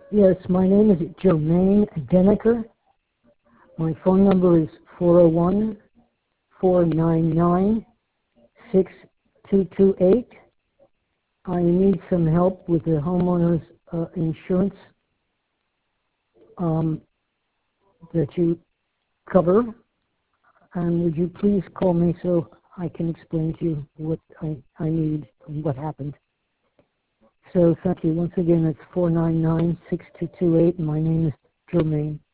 Yes, my name is Jermaine Denneker. My phone number is 401-499-6228. I need some help with the homeowner's insurance that you cover. And would you please call me so I can explain to you what I need and what happened. So thank you. Once again, it's 499-6228, and my name is Jermaine.